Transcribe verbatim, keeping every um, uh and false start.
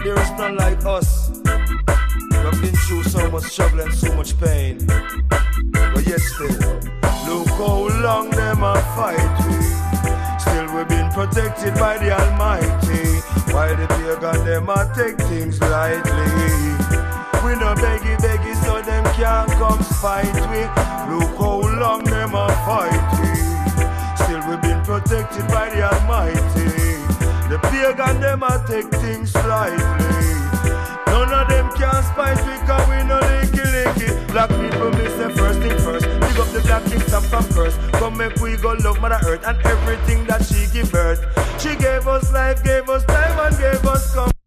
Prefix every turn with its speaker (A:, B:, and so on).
A: There is none like us. We've been through so much struggle and so much pain. But yet still, look how long them are fighting. Still we've been protected by the Almighty. While the pagan them are take things lightly. We no beggy beggy so them can't come fight we. Look how long them are fighting. Still we've been protected by the Almighty. The pagan them are take things lightly. None of them can spite we cause we no licky licky. Black people miss the first thing first. Pick up the black king stop from curse. Come make we go love Mother Earth and everything